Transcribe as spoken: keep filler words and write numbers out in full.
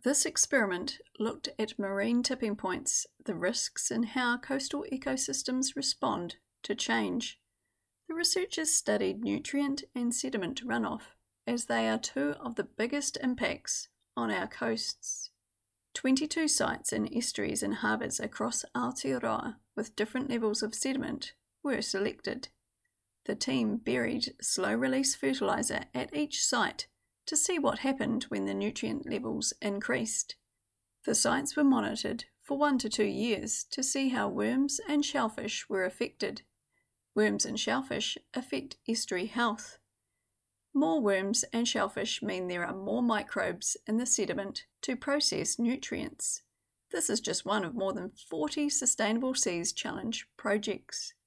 This experiment looked at marine tipping points, the risks, and how coastal ecosystems respond to change. The researchers studied nutrient and sediment runoff, as they are two of the biggest impacts on our coasts. twenty-two sites in estuaries and harbours across Aotearoa with different levels of sediment were selected. The team buried slow-release fertiliser at each site to see what happened when the nutrient levels increased. The sites were monitored for one to two years to see how worms and shellfish were affected. Worms and shellfish affect estuary health. More worms and shellfish mean there are more microbes in the sediment to process nutrients. This is just one of more than forty Sustainable Seas Challenge projects.